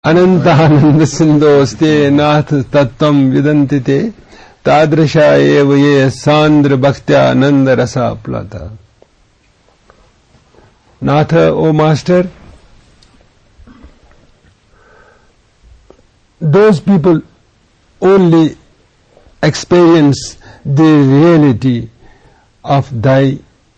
Anantananda Sindhoste Nath Tattvam Vidantite Tadrisha Eva Ye Sandra Bhaktya Nanda Rasa Plata. Natha, O Master, those people only experience the reality of thy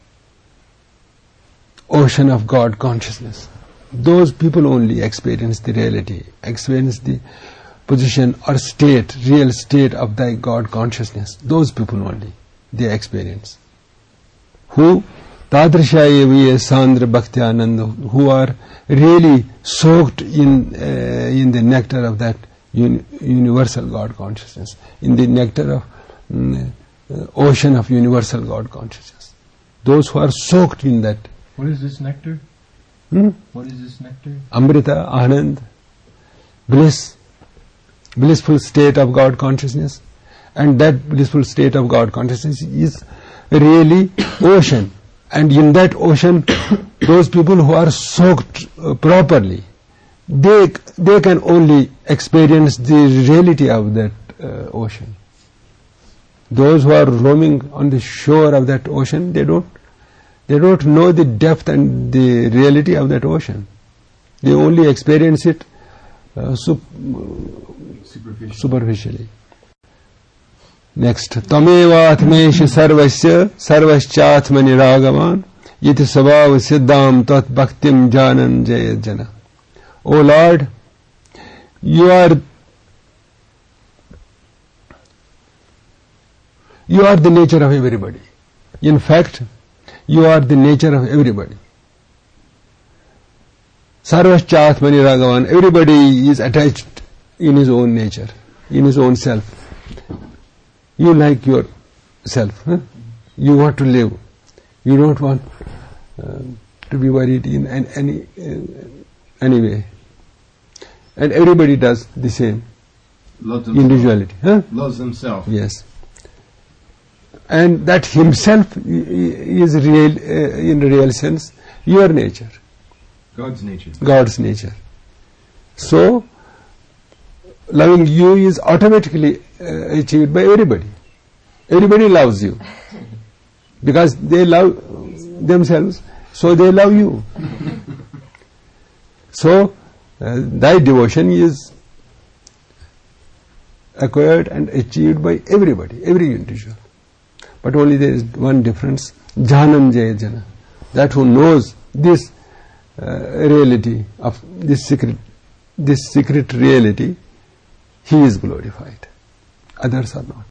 ocean of God consciousness. Those people only experience the reality, experience the position or state, real state of thy God consciousness. Those people only, they experience. Who? Tadrisha Eviye Sandra Bhaktyananda, who are really soaked in the nectar of that universal God consciousness, in the nectar of ocean of universal God consciousness. Those who are soaked in that. What is this nectar? What is this nectar? Amrita, Anand, bliss, blissful state of God consciousness. And that blissful state of God consciousness is really ocean. And in that ocean, those people who are soaked properly, they can only experience the reality of that ocean. Those who are roaming on the shore of that ocean, they don't know the depth and the reality of that ocean. They only experience it superficially. Next, Tameva Atmesh Sarvasya Sarvaschatma Niragaman Yiti Sabhav Siddham Tat Bhaktim Janan Jaya Jana. O Lord, you are the nature of everybody. In fact, you are the nature of everybody. Sarvaschatma Niragaman. Everybody is attached in his own nature, in his own self. You like yourself. You want to live. You don't want to be worried in any way. And everybody does the same. Loves individuality. Loves himself. Yes. And that himself is real, in real sense, your nature. God's nature. God's nature. So, loving you is automatically achieved by everybody. Everybody loves you. Because they love themselves, so they love you. So, thy devotion is acquired and achieved by everybody, every individual. But only there is one difference, Janam Jaya Jana. That who knows this reality of this secret reality, he is glorified. Others are not.